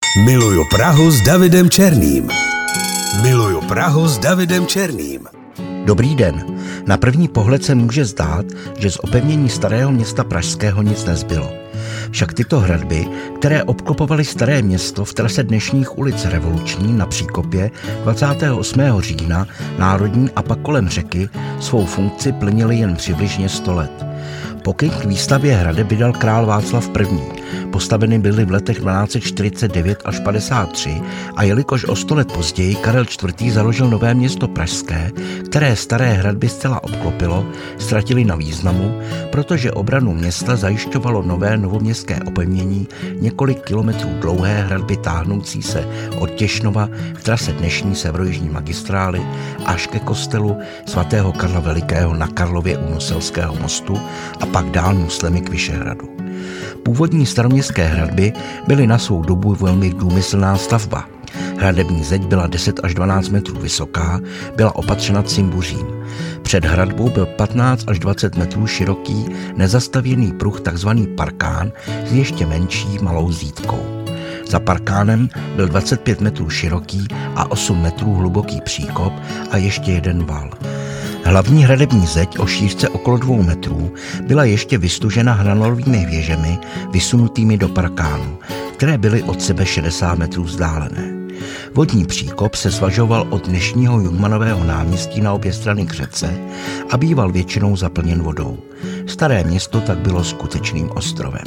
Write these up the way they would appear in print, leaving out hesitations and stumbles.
Miluju Prahu s Davidem Černým. Miluju Prahu s Davidem Černým. Dobrý den. Na první pohled se může zdát, že z opevnění starého města pražského nic nezbylo. Však tyto hradby, které obklopovaly staré město v trase dnešních ulic Revoluční na Příkopě 28. října, Národní a pak kolem řeky, svou funkci plnily jen přibližně 100 let. Pokyn k výstavě hradeb vydal král Václav I. Postaveny byly v letech 1249 až 53 a jelikož o 100 let později Karel IV. Založil nové město pražské, které staré hradby zcela obklopilo, ztratili na významu, protože obranu města zajišťovalo nové novoměstské opevnění několik kilometrů dlouhé hradby táhnoucí se od Těšnova v trase dnešní severojižní magistrály až ke kostelu svatého Karla Velikého na Karlově u Noselského mostu a pak dál muslimy k Vyšehradu. Původní staroměstské hradby byly na svou dobu velmi důmyslná stavba. Hradební zeď byla 10 až 12 metrů vysoká, byla opatřena cimbuřím. Před hradbou byl 15 až 20 metrů široký nezastavěný pruh, takzvaný parkán, s ještě menší malou zítkou. Za parkánem byl 25 metrů široký a 8 metrů hluboký příkop a ještě jeden val. Hlavní hradební zeď o šířce okolo 2 metrů byla ještě vystužena hranolovými věžemi vysunutými do parkánu, které byly od sebe 60 metrů vzdálené. Vodní příkop se svažoval od dnešního Jungmannového náměstí na obě strany k řece a býval většinou zaplněn vodou. Staré město tak bylo skutečným ostrovem.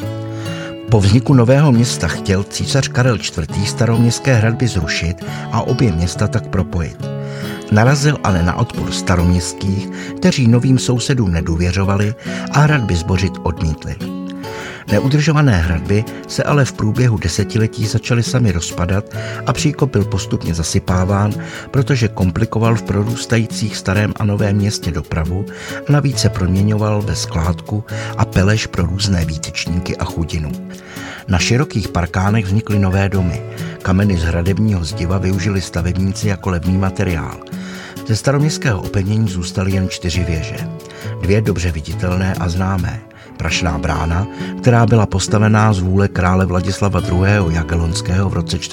Po vzniku nového města chtěl císař Karel IV. Staroměstské hradby zrušit a obě města tak propojit. Narazil ale na odpor staroměstských, kteří novým sousedům nedůvěřovali a hradby zbořit odmítli. Neudržované hradby se ale v průběhu desetiletí začaly sami rozpadat a příkop byl postupně zasypáván, protože komplikoval v prorůstajících starém a novém městě dopravu a navíc se proměňoval ve skládku a peleš pro různé výtečníky a chudinu. Na širokých parkánech vznikly nové domy. Kameny z hradebního zdiva využili stavebníci jako levný materiál. Ze staroměstského opevnění zůstaly jen 4 věže. 2 dobře viditelné a známé. Prašná brána, která byla postavená z vůle krále Vladislava II. Jagellonského v roce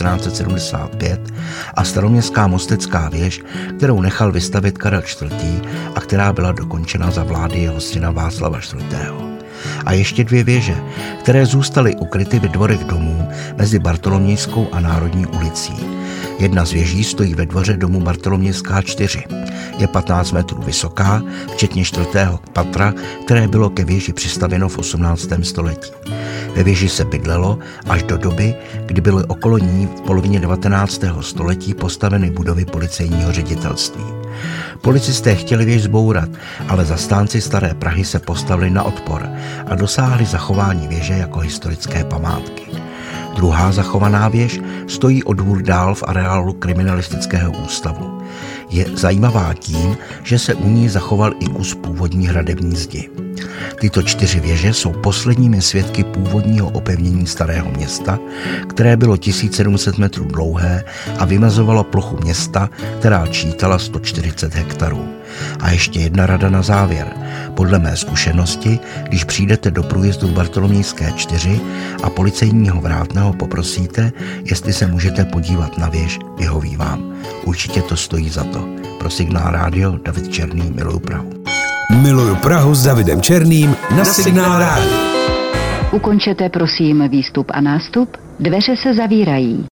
1475 a staroměstská mostecká věž, kterou nechal vystavit Karel IV. A která byla dokončena za vlády jeho syna Václava IV. A ještě 2 věže, které zůstaly ukryty ve dvorech domů mezi Bartolomějskou a Národní ulicí. Jedna z věží stojí ve dvoře domu Bartolomějská 4. Je 15 metrů vysoká, včetně 4. patra, které bylo ke věži přistavěno v 18. století. Ve věži se bydlelo až do doby, kdy byly okolo ní v polovině 19. století postaveny budovy policejního ředitelství. Policisté chtěli věž zbourat, ale zastánci staré Prahy se postavili na odpor a dosáhli zachování věže jako historické památky. Druhá zachovaná věž stojí o dvůr dál v areálu kriminalistického ústavu. Je zajímavá tím, že se u ní zachoval i kus původní hradební zdi. Tyto 4 věže jsou posledními svědky původního opevnění starého města, které bylo 1700 metrů dlouhé a vymezovalo plochu města, která čítala 140 hektarů. A ještě jedna rada na závěr. Podle mé zkušenosti, když přijdete do průjezdu Bartolomějské 4 a policejního vrátného poprosíte, jestli se můžete podívat na věž, vyhoví vám. Určitě to stojí za to. Pro Signál Rádio, David Černý, miluju Prahu. Miluju Prahu s Davidem Černým na Signál Rádio. Ukončete prosím výstup a nástup, dveře se zavírají.